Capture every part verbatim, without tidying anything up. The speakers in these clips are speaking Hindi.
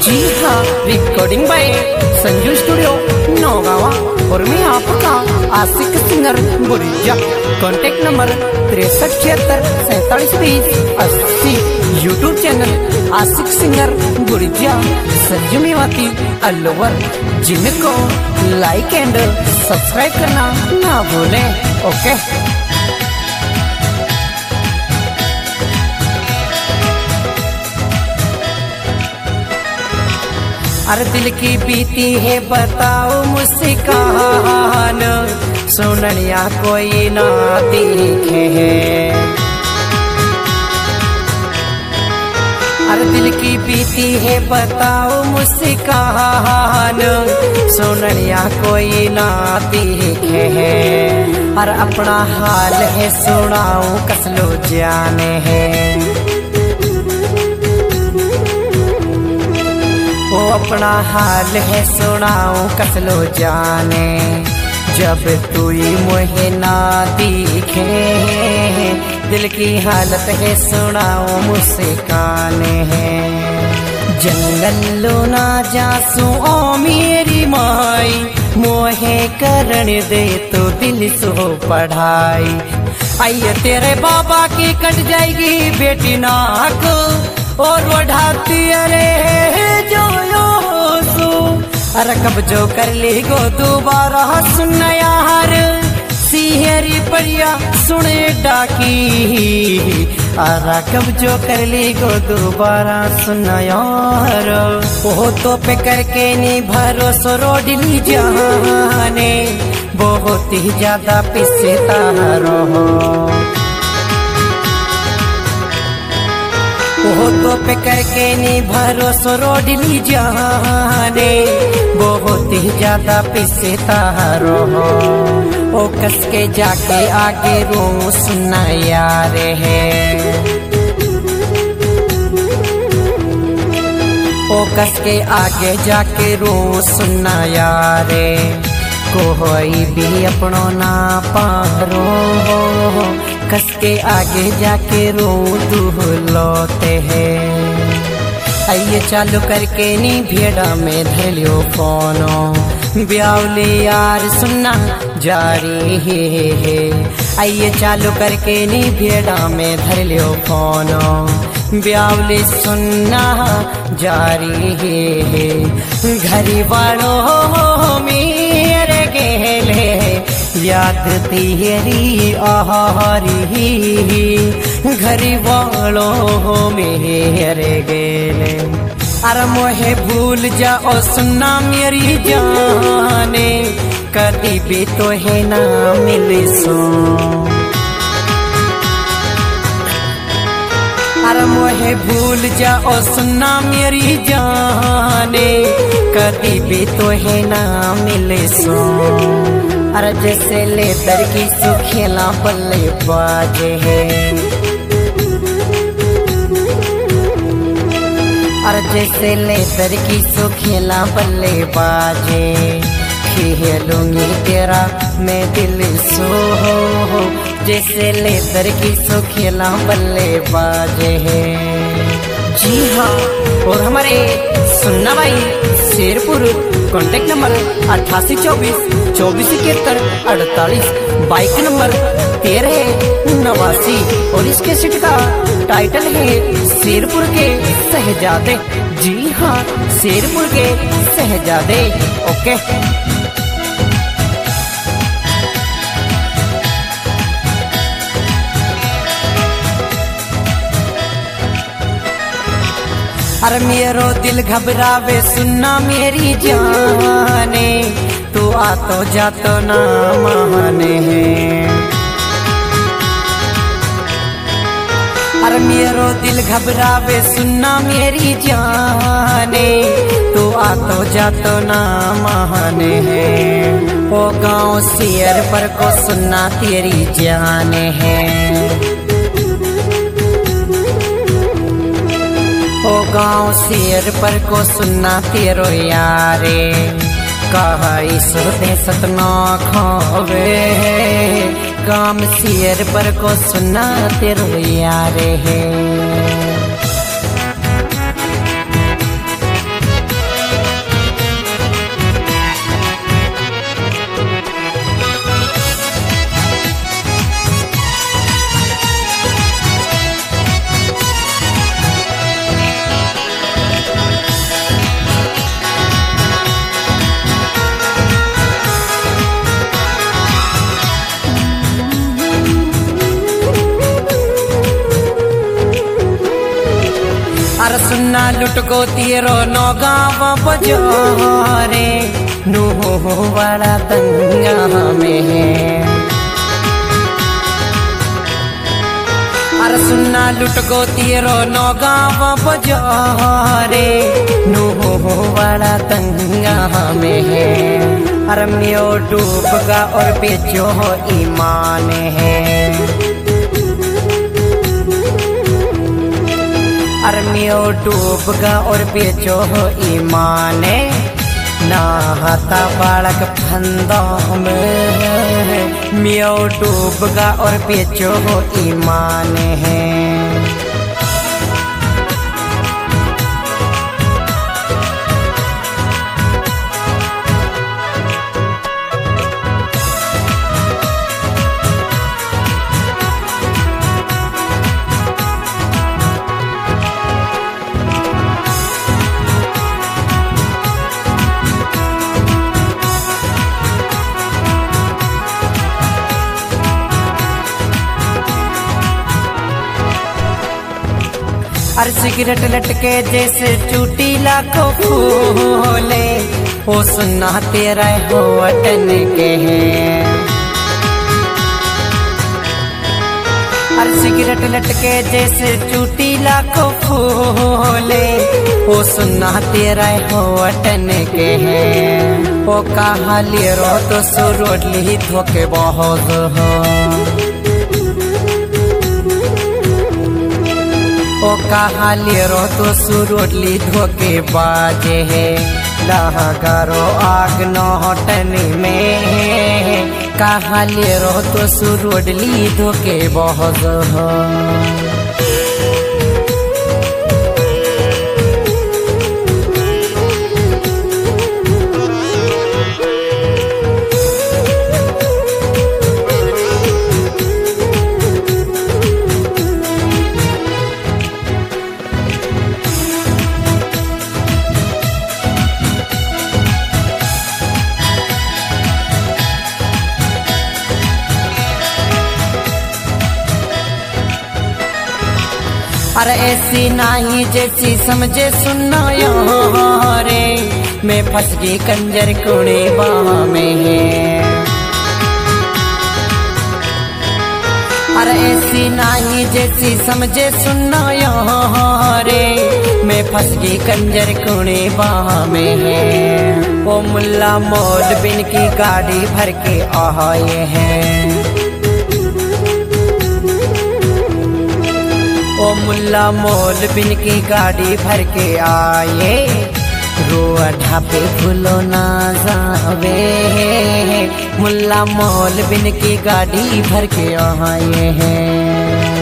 जी हाँ, recording by Sanju studio Naugawa और मैं आपका Ashiq singer Burija. Contact number तिरसठ छिहत्तर सैतालीस बीस अस्सी। YouTube channel Ashiq singer Burija Sanju Mewati Alwar, जिनको लाइक एंड सब्सक्राइब करना ना भूलें। ओके। अरे दिल की बीती है बताओ मुस्कान, सुननिया कोई ना दिखे है। अरे दिल की बीती है बताओ मुस्कान, सुननिया कोई ना दिखे है। और अपना हाल है सुनाऊं कसलो जाने है। वो अपना हाल है सुनाऊं कसलो जाने, जब तू मुझे ना दिखे। दिल की हालत है सुनाऊं मुस्काने है। जंगल ना जासू ओ मेरी माई, मोहे करन दे तो दिल सो पढ़ाई। आइए तेरे बाबा की कट जाएगी बेटी नाक, और बढ़ाती अरे जो सो। अरे कब जो कर ली गो दोबारा सुन यार, सिहरी परिया सुने डाकी। अरे कब जो कर ली गो दोबारा सुन यार, वो तो पे करके नहीं भरोसो रोडली जाने, बहुत ही ज्यादा पिसे तारो। वो तो पे करके नहीं भरोसो रोडली जाने, बहुत ही ज्यादा पिसे तारो। ओ कस के जाके आगे रो सुना यार है। ओ कस के आगे जाके रो सुना यार, कोई भी अपनों ना पारो। कस के आगे जाके रो दुहलोते हैं। आइए चालू करके नी भेड़ा में धरियो फोनो, ब्यावले यार सुनना जारी है। आइए चालू करके नी भेड़ा में धरियो फोनो, ब्यावले सुनना जारी है। घरी वालों मेरे गेले याद तेरी आहारी, घरी वालों मेरे गेले। अरे मोहे भूल जाओ सुनना मेरी जाने, कभी भी तो है ना मिले सो। अरे मोहे भूल जाओ सुनना मेरी जाने, कभी भी तो है ना मिले सो। अरे जैसे लेदर की सुखेला बल्ले बाजे है। अरे जैसे लेदर की सुखेला बल्ले बाजे, खेलूंगी तेरा मैं दिल सो। जैसे लेदर की सुखेला बल्ले बाजे है। जी हाँ, और हमारे सुनना भाई शेरपुर, कॉन्टेक्ट नंबर अट्ठासी चौबीस चौबीस इकहत्तर अड़तालीस, बाइक नंबर तेरह नवासी। और इसके सीट का टाइटल है शेरपुर के शहजादे। जी हाँ, शेरपुर के शहजादे। ओके। अरे मेरो दिल घबरावे सुनना मेरी जाने, तू आ तो जा तो ना माने है। अरे मेरो दिल घबरावे सुनना मेरी जाने, तू आ तो जा तो ना माने है। ओ गाँव शेर पर को सुनना तेरी जाने है। ओ गाँव शेर पर को सुनना तेरो यारे, कहाई सुरते सतना खावे। काम शेर पर को सुनना तेरो यारे है। अरे सुन्ना लुट को तेरो नौगाव बजोरे नुहो वाला दंगा में है। अरे सुन्ना लुट को तेरो नौगाव बजोरे नुहो वाला दंगा में है। अरे मियो डूबगा और बेचो ईमान है। अरमियो डूबगा और बेचो ईमान नहाता बालक फंदों में मियो डूबगा और बेचो ईमान है। अरे सिगरेट लटके जैसे चूटी लाखों फूले वो सुनना तेरा हो अटन के हैं। अरे सिगरेट लटके जैसे चूटी लाखों फूले वो सुनना तेरा हो अटन के हैं। वो कहा ले रो तो सुरोडली धोखे बहुत हो। ओ कहा ले रो तो सुरोडली धोके बाजे है। लहगारो आग नौटन में कहा ले रो तो सुरोडली धोके बहुत हो। अरे ऐसी नहीं जैसी समझे सुनना रे मैं फंस गई कंजर कुड़े बाह में है। अरे ऐसी नहीं जैसी समझे सुनना रे मैं फंस गई कंजर कुड़े बाह में है। वो मुल्ला मौल बिन की गाड़ी भर के आए हैं। ओ मुल्ला मौल बिन की गाड़ी भर के आए रोआ ढापे फूलो ना जावे। मुल्ला मौल बिन की गाड़ी भर के आए हैं।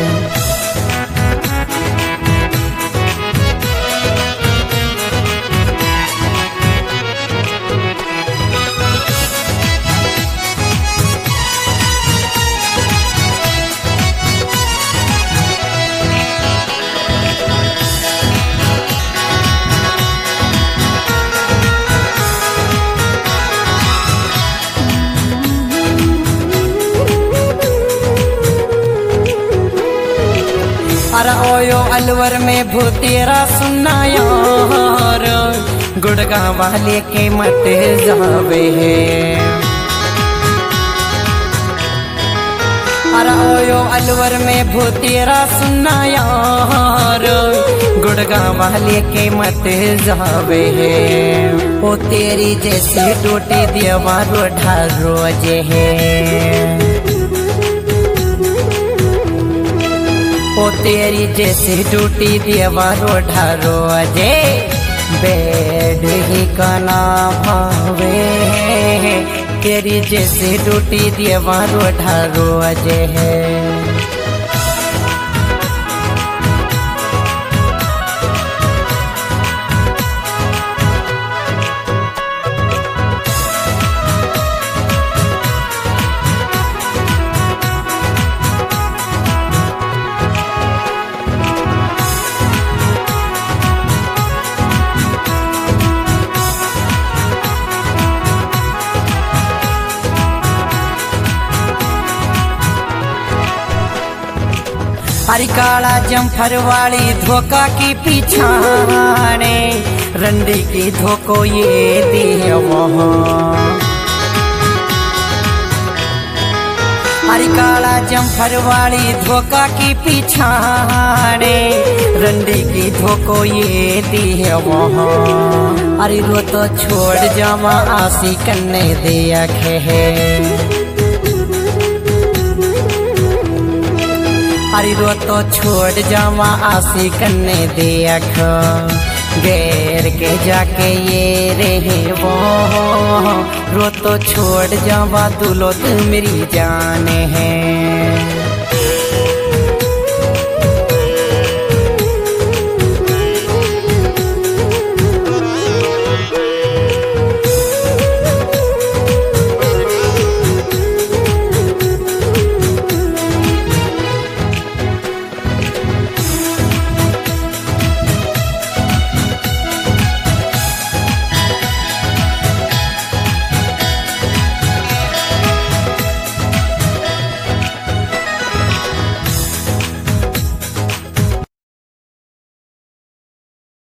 अरे ओयो अलवर में भूतेरा सुनना यार गुड़गा वाले के मट जावे है। अरे ओयो अलवर में भूतेरा सुनना यार गुड़गा वाले के मट जावे है। ओ तेरी जैसी टूटी दीवार ढाल रोज है। ओ तेरी जैसे टूटी दीवारो ढारो अजे बेड ही कना भावे। तेरी जैसे टूटी दीवारो ढारो अजे है। अरे काला जम्फर वाली धोखा की पीछाने रंडी की धोको ये दिया वहाँ। अरे काला जम्फर वाली धोखा की पीछाने रंडी की धोको ये दिया वहाँ। अरे रो तो छोड़ जामा आसी कन्ने दे आखे है। अरे रो तो छोड़ जावा आसी कन्ने दे अख गैर के जाके ये रहे वो। रो तो छोड़ जावा दुलो तू मेरी जान है।